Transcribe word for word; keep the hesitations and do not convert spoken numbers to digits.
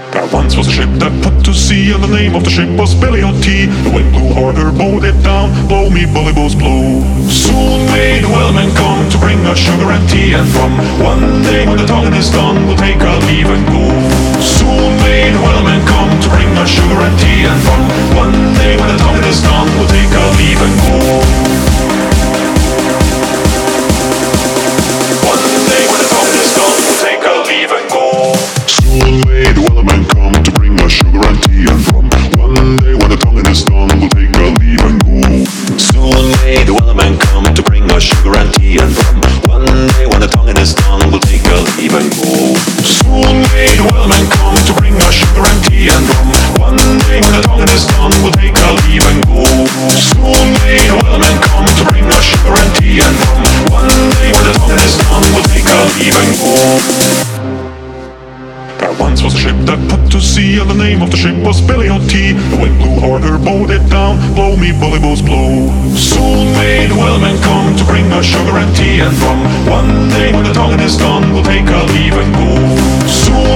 There once was a ship that put to sea, and the name of the ship was Billy O T. The wind blew harder, bowed it down, blow me bully bows blow. Soon may the whalemen come to bring us sugar and tea and rum. One day when the tonguing is done, we'll take our leave and go. Soon may the whalemen come to bring us sugar and tea and rum. One day when the tonguing is done, we'll take our leave and go. One day when the tonguing is done, we'll take our leave and go. Soon may the whalemen come to bring us sugar and tea and rum. One day when the tonguing is done, we'll take our leave and go. Soon may the whalemen come to bring us sugar and tea and rum. One day when the tonguing is done, we'll take our leave and go. Soon may the whalemen come to bring us sugar and tea and rum. One day when the tonguing is done, we'll take our leave and go. Soon may the whalemen come to bring us sugar and tea and rum. One day when the tonguing is done, we'll take our leave and go. There once was a ship that put to sea, and the name of the ship was Billy O T. The wind blew harder, bowed it down, blow me bully bows blow. Soon may the whalemen come to bring us sugar and tea and rum. One day when the tonguing is done, we'll take our leave and go. Soon